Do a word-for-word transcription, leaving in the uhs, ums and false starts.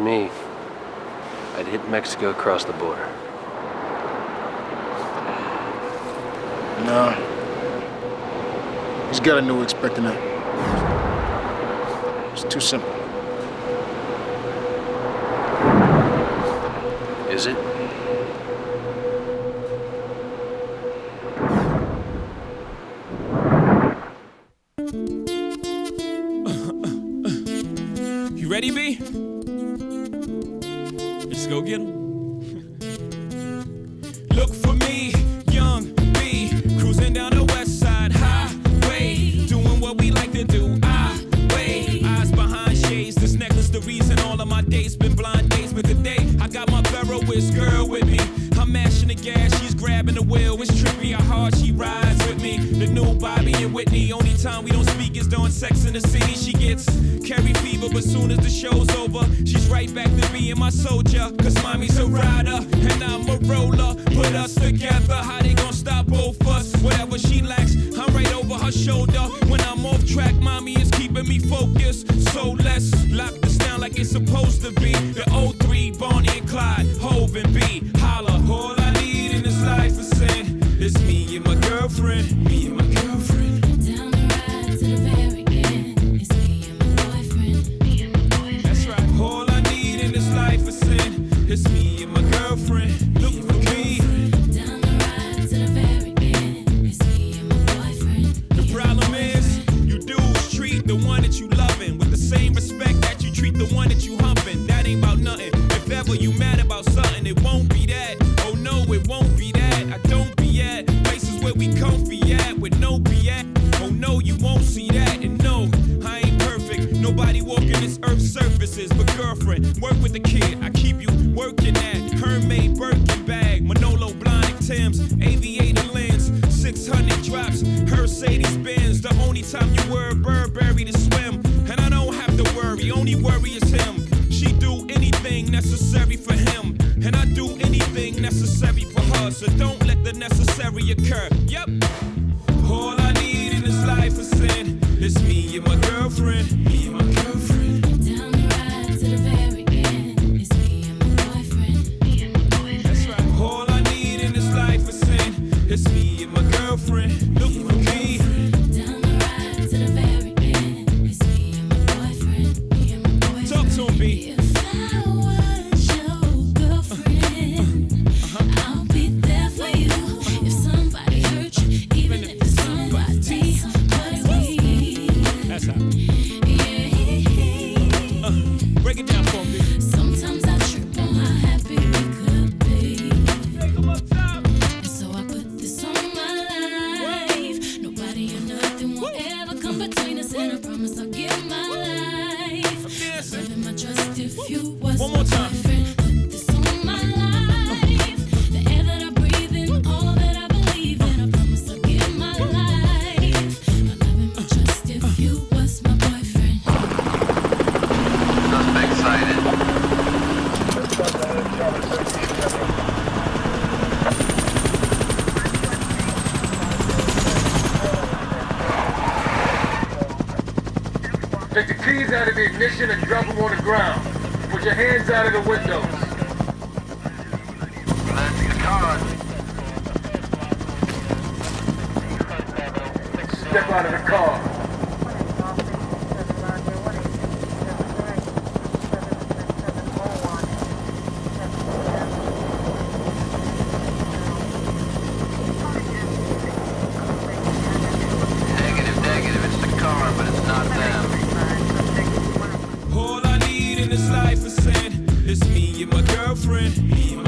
me, I'd hit Mexico across the border. No. He's got a new expecting that. It's too simple. Is it? You ready, B? Let's go get him. Look for me, young B, cruising down the west side highway, doing what we like to do. I wait, eyes behind shades. This necklace, the reason all of my days been blind days. But today, I got my Ferroist girl with me. I'm mashing the gas, she's grabbing the wheel. It's trippy how hard she rides with me. The new Bobby and Whitney. Only time we don't speak is during Sex in the City. She gets carry fever, but soon as the show's over, she's right back to being my soldier. Cause mommy's a rider, and I'm a roller. Put us together, how they gon' stop both us? Whatever she lacks, I'm right over her shoulder. When I'm off track, mommy is keeping me focused. So let's lock this down like it's supposed to be. The oh three, Bonnie and Clyde, Hove and B. Holla, all I need in this life is sin. It's me and my girlfriend, me and my girlfriend. Down the ride to the very end. It's me and my boyfriend, me and my boyfriend. That's right. All I need in this life is sin. It's me and my girlfriend. Look for me. Down the ride to the very end. It's me and my boyfriend. The problem is, you dudes treat the one that you loving with the same respect that you treat the one that you humping. That ain't about nothing. If ever you mad about something, it won't be that. Oh no, it won't be that. I don't be at places where we comfy at with no B S. Oh no, you won't see that. And no, I ain't perfect. Nobody walking this earth's surfaces. But girlfriend, work with the kid. I keep you working at Hermès Birkin bag, Manolo Blahnik Tim's, aviator lens, six hundred drops, Mercedes Benz. The only time you wear a Burberry to swim, and I don't have to worry. Only worry is him. She do anything necessary for him, and I do anything necessary for her. So don't let the necessary occur. Yep. All I need in this life is sin. It's me and my girlfriend. Me and my girlfriend. Down the ride to the very end. It's me and my boyfriend, me and my boyfriend. That's right. All I need in this life is sin. It's me and my girlfriend. Look for me. Down the ride to the very end. It's me and my boyfriend, me and my boyfriend. Talk to him, B. If I was your girlfriend, I'll be there for you. If somebody hurt you, even if it's somebody, somebody we. That's how. Yeah. Uh, break it down for me. Sometimes I trip on how happy we could be. Take him up top. And so I put this on my life. Nobody or nothing will ever come between us, and I promise I'll give my life. My Yes. love and my trust if you was One more my time. boyfriend. Put this on my life. The air that I breathe in, all that I believe in, I promise I'll give my life. My love and my trust if you was my boyfriend. Suspect sighted. Take the keys out of the ignition and drop them on the ground. Put your hands out of the windows. That's the car. Step out of the car. Negative, negative. It's the car, but it's not them. All I need in this life is sin. It's me and my girlfriend. Me and my